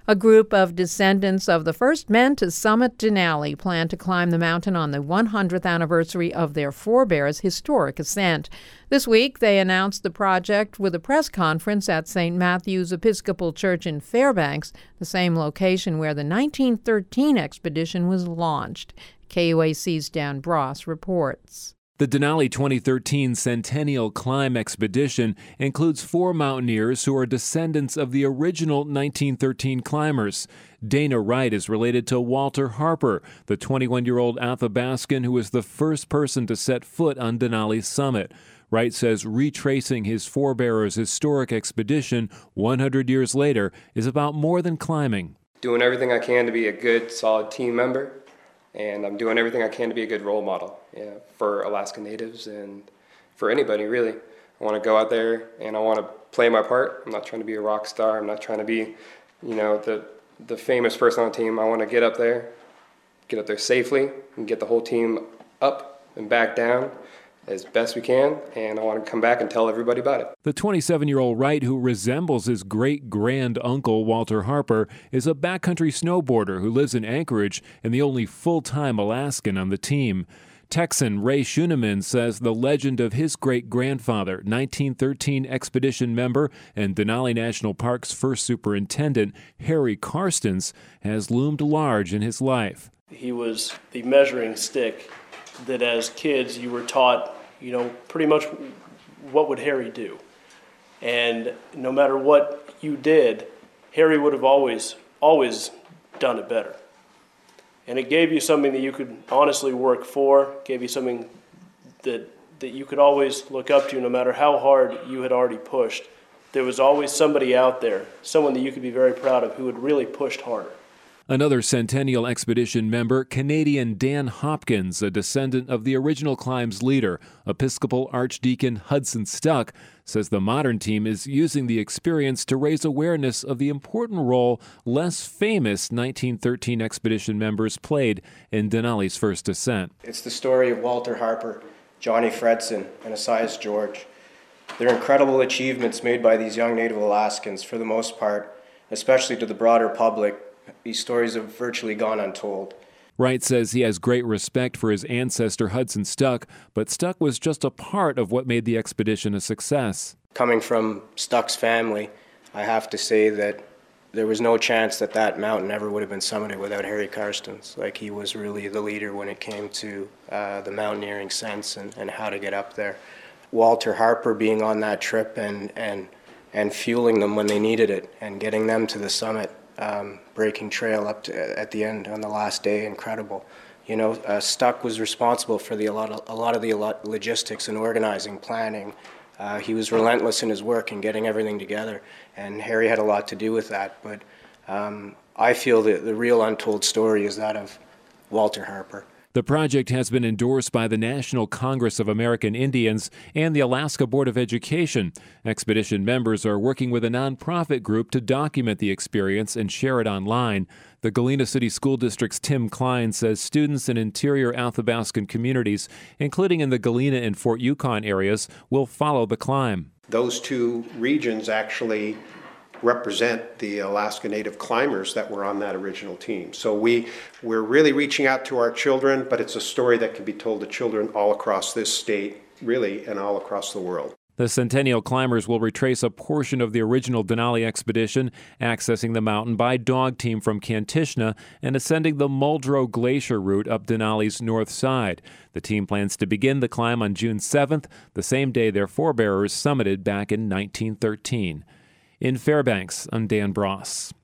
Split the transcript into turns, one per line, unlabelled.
A group of descendants of the first men to summit Denali plan to climb the mountain on the 100th anniversary of their forebears' historic ascent. This week, they announced the project with a press conference at St. Matthew's Episcopal Church in Fairbanks, the same location where the 1913 expedition was launched. KUAC's Dan Bross reports.
The Denali 2013 Centennial Climb Expedition includes 4 mountaineers who are descendants of the original 1913 climbers. Dana Wright is related to Walter Harper, the 21-year-old Athabascan who was the first person to set foot on Denali's summit. Wright says retracing his forebearers' historic expedition 100 years later is about more than climbing.
Doing everything I can to be a good, solid team member. And I'm doing everything I can to be a good role model for Alaska Natives and for anybody, really. I want to go out there and I want to play my part. I'm not trying to be a rock star. I'm not trying to be, the famous person on the team. I want to get up there safely and get the whole team up and back down as best we can, and I want to come back and tell everybody about it.
The 27-year-old Wright, who resembles his great-grand-uncle Walter Harper, is a backcountry snowboarder who lives in Anchorage and the only full-time Alaskan on the team. Texan Ray Schuneman says the legend of his great-grandfather, 1913 expedition member and Denali National Park's first superintendent, Harry Karstens, has loomed large in his life.
He was the measuring stick that as kids you were taught, pretty much what would Harry do. And no matter what you did, Harry would have always done it better. And it gave you something that you could honestly work for, gave you something that you could always look up to no matter how hard you had already pushed. There was always somebody out there, someone that you could be very proud of who had really pushed harder.
Another Centennial Expedition member, Canadian Dan Hopkins, a descendant of the original climb's leader, Episcopal Archdeacon Hudson Stuck, says the modern team is using the experience to raise awareness of the important role less famous 1913 expedition members played in Denali's first ascent.
It's the story of Walter Harper, Johnny Fredson, and Esaias George. They're incredible achievements made by these young Native Alaskans, for the most part, especially to the broader public. These stories have virtually gone untold.
Wright says he has great respect for his ancestor Hudson Stuck, but Stuck was just a part of what made the expedition a success.
Coming from Stuck's family, I have to say that there was no chance that mountain ever would have been summited without Harry Karstens. He was really the leader when it came to the mountaineering sense and how to get up there. Walter Harper being on that trip and fueling them when they needed it and getting them to the summit. Breaking trail up to, at the end on the last day, incredible. Stuck was responsible for a lot of the logistics and organizing, planning. He was relentless in his work and getting everything together, and Harry had a lot to do with that. But I feel that the real untold story is that of Walter Harper.
The project has been endorsed by the National Congress of American Indians and the Alaska Board of Education. Expedition members are working with a nonprofit group to document the experience and share it online. The Galena City School District's Tim Klein says students in interior Athabascan communities, including in the Galena and Fort Yukon areas, will follow the climb.
Those two regions actually represent the Alaska Native climbers that were on that original team. So we're really reaching out to our children, but it's a story that can be told to children all across this state, really, and all across the world.
The Centennial climbers will retrace a portion of the original Denali expedition, accessing the mountain by dog team from Kantishna and ascending the Muldrow Glacier route up Denali's north side. The team plans to begin the climb on June 7th, the same day their forebearers summited back in 1913. In Fairbanks, I'm Dan Bross.